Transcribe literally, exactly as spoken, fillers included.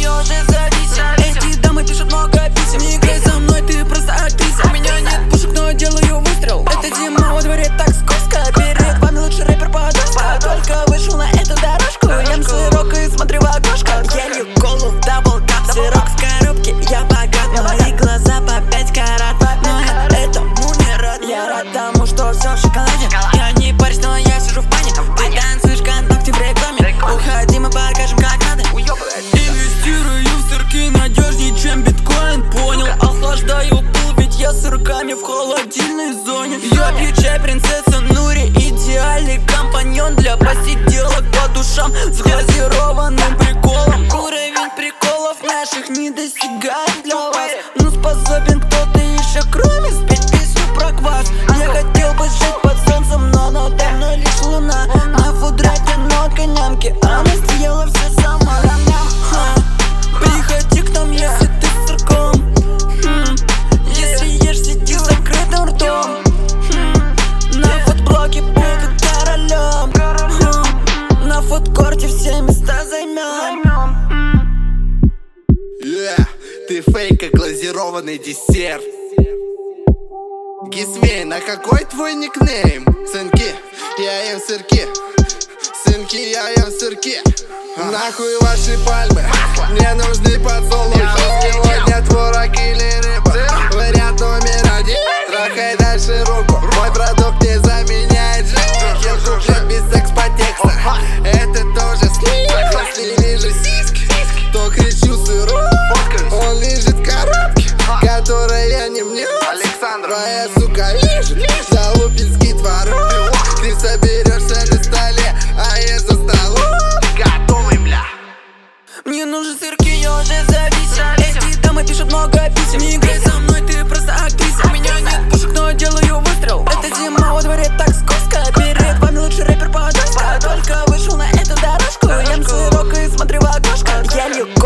я уже зависим. Эти дамы пишут много писем. Не играй со мной, ты просто актриса. У меня нет пушек, но я делаю выстрел. Это зима, во дворе так скользко. Перед вами лучший рэпер подоска. Только вышел на эту дорожку. Ем сырок и смотрю в окошко. Я не голову, дабл кап. Сырок в коробке, я богат. Мои глаза по пять карат. Но этому не рад. Я рад тому, что все в шоколаде. Я не парюсь, но я сижу в бане. Ты танцуешь ВКонтакте в рекламе. Уходи, мы покажем, как надо. Инвестирую в сырки надежнее, чем биткоин. Понял, охлаждаю пыл, ведь я с сырками в холодильной зоне. Я пью чай, принцесса Нури. Идеальный компаньон для посиделок по душам с газированным приколом. Уровень приколов наших не достигает для вас. Но способен кто-то еще, кроме спеть песню про квас. Я хотел бы жить под солнцем, но надо мной лишь луна. На фудрате нотка нямки, она сделала все сама. Ха. Приходи к нам, если ты с сырком. хм. Если ешь, сиди с закрытым ртом. хм. На фудблоке буду королем. хм. На фудкорте все места займем. Yeah, ты фейк, как глазированный десерт. Гисмей, на какой твой никнейм? Сынки, я ем сырки. Сынки, я ем сырки. Нахуй ваши пальмы, мне нужны подсолнухи. Сегодня творог или рыба, вариант номер один. Трахай дальше руку, мой продукт не заменяет жизнь. Хил куплет без секс-подтекста, это тоже слив. Если вижу сиськи, то кричу сырок. Он лежит в коробке, которая не мне. Твоя сука лежит, залупинский творог. Ты соберешься на столе, а я за столом. Готовый, бля. Мне нужны сырки, я уже зависим. Эти дамы пишут много писем. Не играй со мной, ты просто актриса. У меня нет пушек, но я делаю выстрел. Это зима, во дворе так скользко. Перед вами лучший рэпер подоска. Только вышел на эту дорожку. Ем сырок и смотрю в окошко. Я не